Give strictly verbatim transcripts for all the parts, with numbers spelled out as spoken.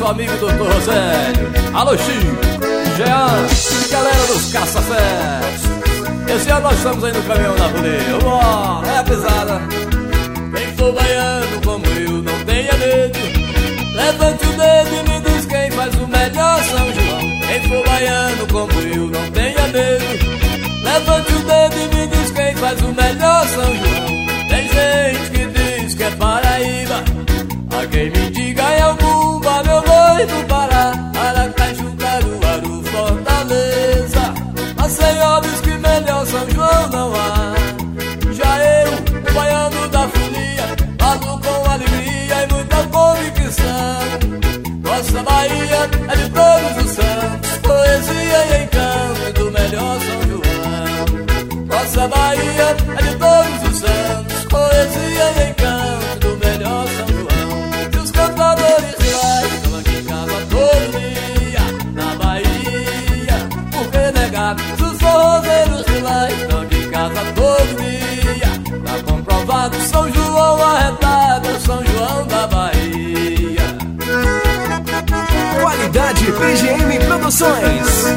nosso amigo doutor Rosélio. Alô, Chico, Jean, galera dos Caça-Fés. Esse ano nós estamos aí no caminhão da folia. Vambora, é a pesada. Quem for baiano como eu, não tenha medo. Levante o dedo e me diz quem faz o melhor São João. Quem for baiano como eu, não tenha medo. Levante o dedo e me diz quem faz o melhor São João. Tem gente que diz que é Paraíba, a quem me diga é o Bumba, meu boi do Pará, Aracaju, Caruaru, Fortaleza. Maceió diz que melhor São João não há. Já eu, o baiano da folia, falo com alegria e muita convicção. Nossa Bahia é de todos os santos, poesia e encanto do melhor São João. Nossa Bahia é de todos os santos, poesia e encanto do melhor São João. Se os cantadores de lá estão aqui em casa todo dia, na Bahia, por que negar? Se os forrozeiros de lá estão aqui em casa todo dia, tá comprovado, São João arretado, São João da Bahia. Qualidade P G M Produções.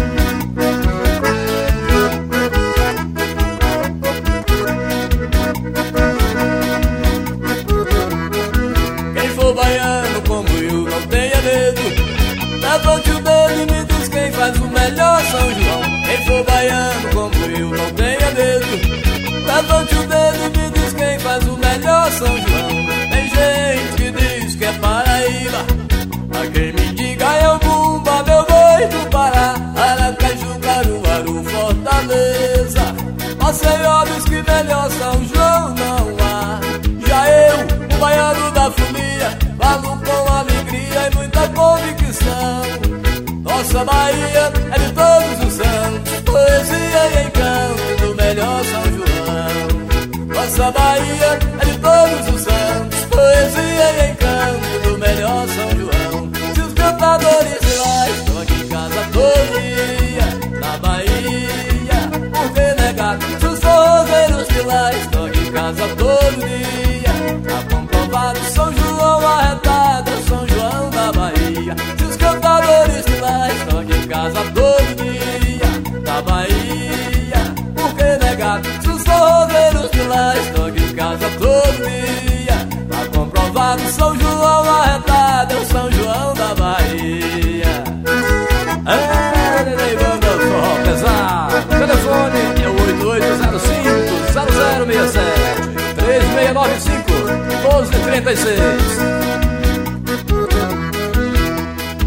Baiano como eu, não tenha medo. Levante o dedo e me diz quem faz o melhor São João. Quem for baiano como eu, não tenha medo. Levante o dedo e me diz quem faz o melhor São João. Tem gente que diz que é Paraíba, a quem me diga é o Bumba, meu boi do Pará, Aracaju, Caruaru, Fortaleza. Maceió diz que melhor São João não há. Já eu, o baiano da folia, falo com alegria e muita convicção. Nossa Bahia é de todos os santos, poesia e encanto do melhor São João. Nossa Bahia é de todos os santos, poesia e encanto do melhor São João. Se os cantadores de lá estão aqui em casa todo dia, na Bahia, por que negar? Se os forrozeiros de lá estão aqui em casa todo dia, tá comprovado, São João arretado, São João da Bahia. Se os cantadores de lá estão aqui em casa todo dia, da Bahia, por que negar? Se os forrozeiros de lá estão aqui em casa todo dia, tá comprovado, São João arretado, São João da Bahia. É, Neném Banda Forró Pesado. O telefone é o oito oito zero cinco zero zero seis sete, três seis nove cinco um dois três seis.